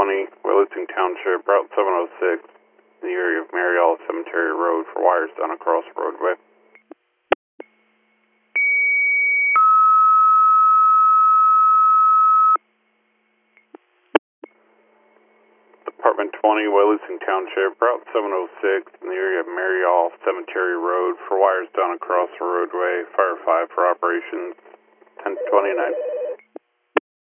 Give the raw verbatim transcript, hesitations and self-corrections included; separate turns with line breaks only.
twenty, Wheeling Township, Route seven oh six, in the area of Marial Cemetery Road for wires down across the roadway. Department twenty, Wheeling Township, Route seven oh six, in the area of Marial Cemetery Road for wires down across the roadway. Fire five for operations ten twenty-nine.